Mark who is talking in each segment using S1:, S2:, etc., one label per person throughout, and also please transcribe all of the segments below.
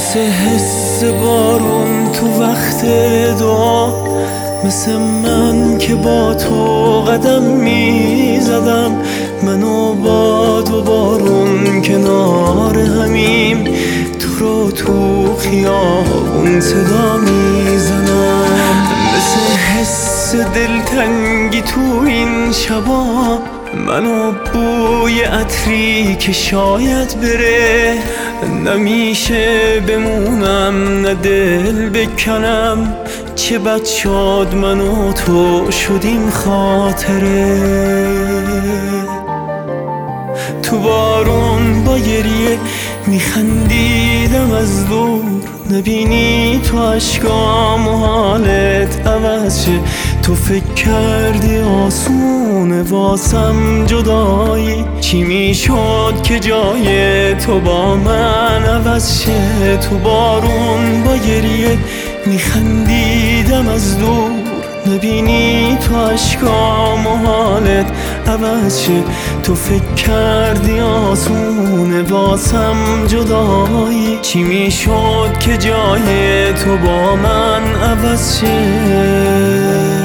S1: مثل حس بارون تو وقت دعا، مثل من که با تو قدم میزدم. من و باد و بارون کنار همیم، تو رو تو خیابون صدا میزنم. مثل حس دلتنگی تو این شبا، من و بوی عطری که شاید بره. نمیشه بمونم نه دل بکنم، چه بد شد من و تو شدیم خاطره. تو بارون با گریه میخندیدم از دور، نبینی تو عشقام و حالت عوض شه. تو فکر کردی آسونه واسم جدایی، چی میشد که جای تو با من عوض شه. تو بارون با گریه میخندیدم از دور، نبینی تو عشقام و حالت عوض شه. تو فکر کردی آسونه واسم جدایی، چی میشد که جای تو با من عوض شه.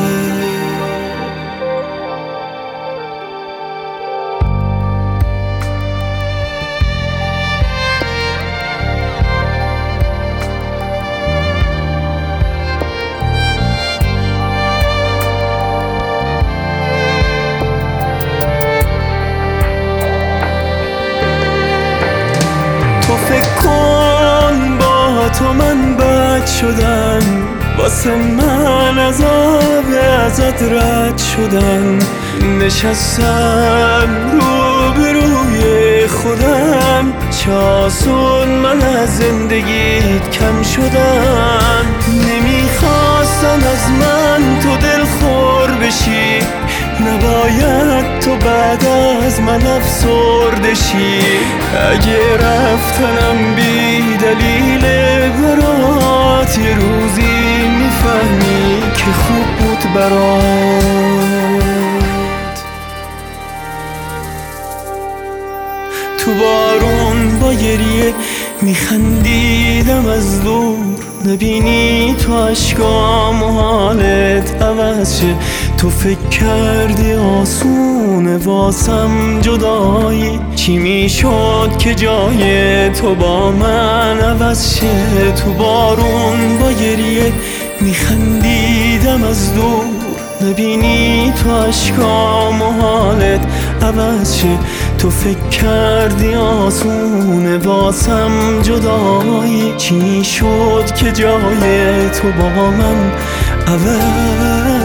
S1: تو من بد شدم، واسه من عذاب ازت رد شدم. نشستم روبروی خودم، چه آسون من از زندگیت کم شدم. نمیخواستم از من تو دلخور بشی، نباید تو بعد از من افسرده شی. اگه رفتنم بی دلیل برات، یه روزی میفهمی که خوب بود برات. تو بارون با گریه میخندیدم از دور، نبینی تو عشقام و حالت عوض شه. تو فکر کردی آسونه واسم جدایی، چی میشد که جای تو با من عوض شه. تو بارون با گریه میخندیدم از دور، نبینی تو عشقام و حالت عوض شه. تو فکر کردی آسونه واسم جدایی، چی شد که جای تو با من عوض